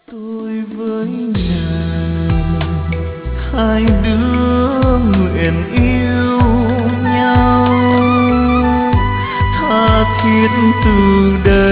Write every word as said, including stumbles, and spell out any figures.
Tôi với nàng hai đứa nguyện yêu nhau tha thiết từ đời